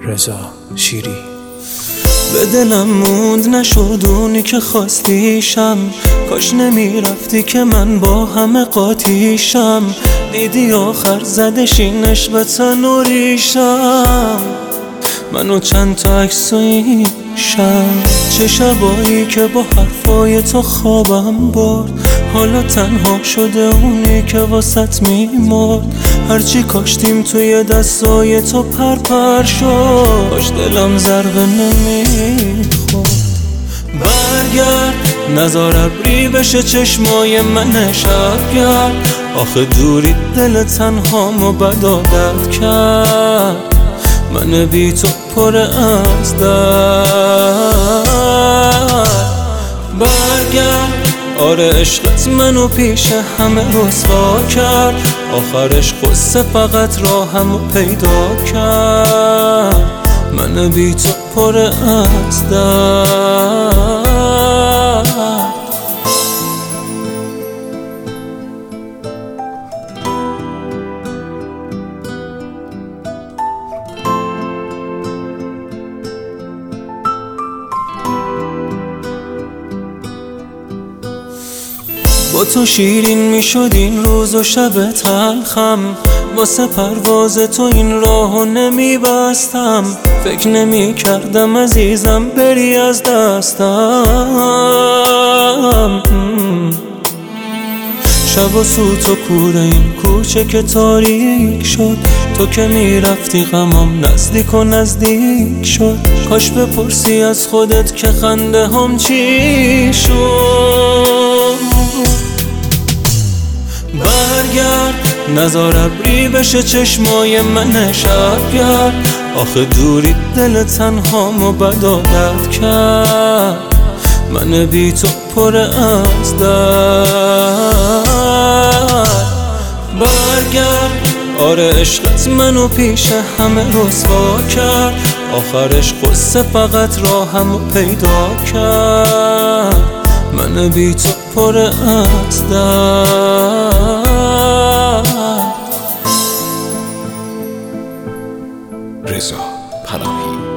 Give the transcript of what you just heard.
رضا شیری. به دلم موند نشد اونی که خواستیشم، کاش نمیرفتی که من با همه قاطیشم. دیدی آخر زدش اینش به تن و ریشم، منو چند تا عکس و ایشم. چه شبایی که با حرفای تو خوابم برد، حالا تنها شده اونی که واسط میمرد. هرچی کاشتیم توی دستای تو پرپر شد، کاش دلم ضربه نمیخورد. برگرد نزار ابری بشه چشمای من شبگرد، آخه دوری دل تنهامو بد عادت کرد. من بی تو پر از درد. برگرد آره عشقت منو پیش همه رسوا کرد، آخرش قصه فقط راهمو پیدا کرد. من بی تو پر از درد. با تو شیرین میشد این روز و شب تلخم، واسه پرواز تو این راهو نمیبستم. فکر نمیکردم عزیزم بری از دستم. شب و سوت و کوره این کوچه که تاریک شد، تو که میرفتی غمام نزدیک و نزدیک شد. کاش بپرسی از خودت که خنده هم چی شد. برگرد نزار ابری بشه چشمای من شبگرد، آخه دوری دل تنهامو بد عادت کرد. من بی تو پر از درد. برگرد آره عشقت منو پیش همه رسوا کرد، آخرش قصه فقط راهمو پیدا کرد. من بی تو پر از درد. رضا پناهی.